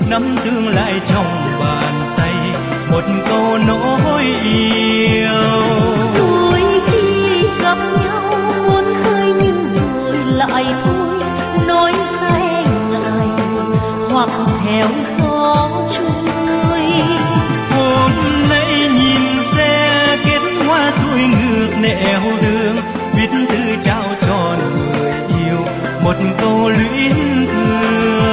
nắm tương lai trong bàn tay, một câu nỗi yêu. Đôi khi gặp nhau muốn khơi nhưng rồi lại thôi, nói say ngại hoặc theo gió trôi. Hôm nay nhìn xe kết hoa xuôi ngược nẻo đường, viết thư trao cho người yêu một câu luyến thương.